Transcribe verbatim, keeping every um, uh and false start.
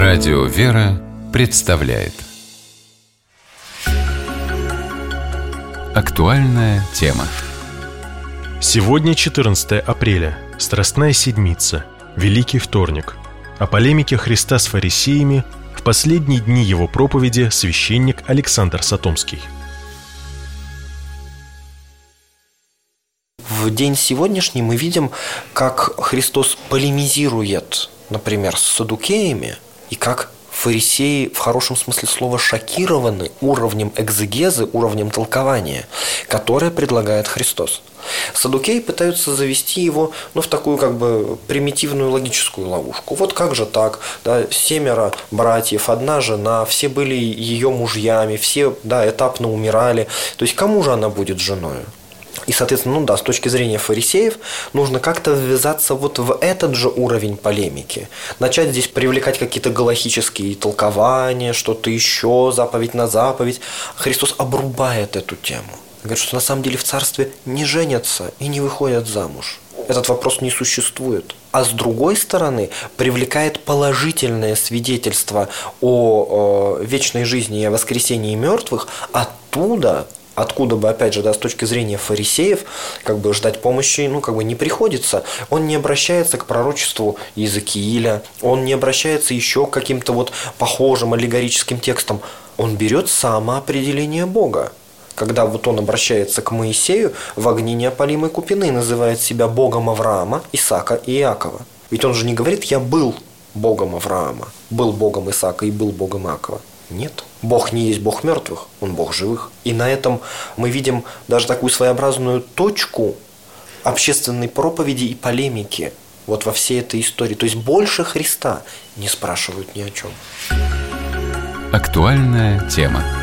Радио «Вера» представляет актуальная тема. Сегодня четырнадцатое апреля, Страстная Седмица, Великий вторник. О полемике Христа с фарисеями в последние дни его проповеди священник Александр Сатомский. В день сегодняшний мы видим, как Христос полемизирует, например, с саддукеями, и как фарисеи в хорошем смысле слова шокированы уровнем экзегезы, уровнем толкования, которое предлагает Христос. Саддукеи пытаются завести его ну, в такую как бы примитивную логическую ловушку. Вот как же так? Да, семеро братьев, одна жена, все были ее мужьями, все да, этапно умирали. То есть кому же она будет женой? И, соответственно, ну да, с точки зрения фарисеев, нужно как-то ввязаться вот в этот же уровень полемики. Начать здесь привлекать какие-то галахические толкования, что-то еще, заповедь на заповедь. Христос обрубает эту тему. Говорит, что на самом деле в царстве не женятся и не выходят замуж. Этот вопрос не существует. А с другой стороны, привлекает положительное свидетельство о, о вечной жизни и о воскресении мертвых оттуда, откуда бы, опять же, да, с точки зрения фарисеев, как бы ждать помощи, ну, как бы не приходится. Он не обращается к пророчеству Иезекииля, он не обращается еще к каким-то вот похожим аллегорическим текстам. Он берет самоопределение Бога. Когда вот он обращается к Моисею в огне неопалимой купины, называет себя Богом Авраама, Исаака и Иакова. Ведь он же не говорит «я был Богом Авраама», был Богом Исаака и был Богом Иакова. Нет. Бог не есть Бог мертвых, Он Бог живых. И на этом мы видим даже такую своеобразную точку общественной проповеди и полемики вот во всей этой истории. То есть больше Христа не спрашивают ни о чем. Актуальная тема.